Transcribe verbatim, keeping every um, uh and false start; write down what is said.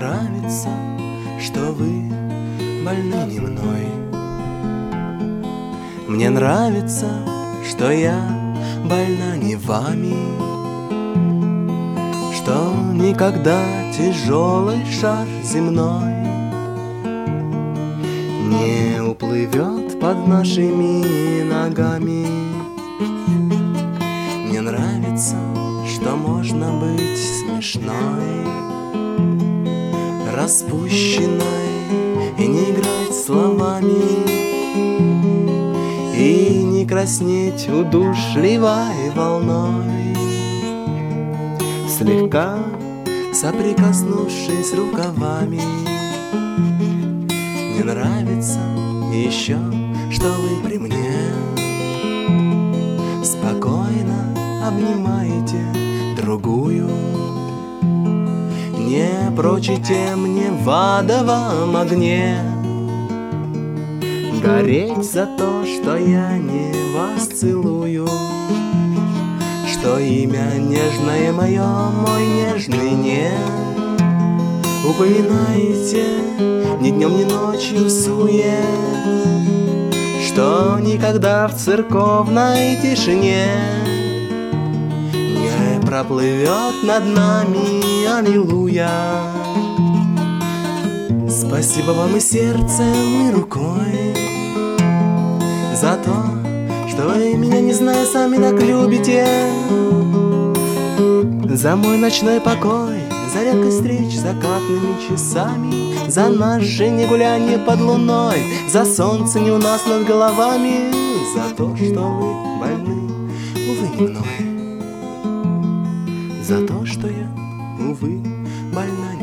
нравится, что вы больны не мной. Мне нравится, что я больна не вами, что никогда тяжелый шар земной не уплывет под нашими ногами. Мне нравится, что можно быть смешной, распущенной и не играть словами, и не краснеть удушливой волной, слегка соприкоснувшись рукавами. Мне нравится еще, что вы при мне спокойно обнимаете другую, не прочите мне в адовом огне гореть за то, что я не вас целую, что имя нежное мое, мой нежный не упоминаете ни днем, ни ночью в суе, что никогда в церковной тишине не проплывет над нами аллилуйя. Спасибо вам и сердцем, и рукой за то, что вы меня, не зная, сами так любите, за мой ночной покой, за редкость встреч закатными часами, за наше не гулянье под луной, за солнце не у нас над головами, за то, что вы больны, увы, не мной, за то, что я, увы, больна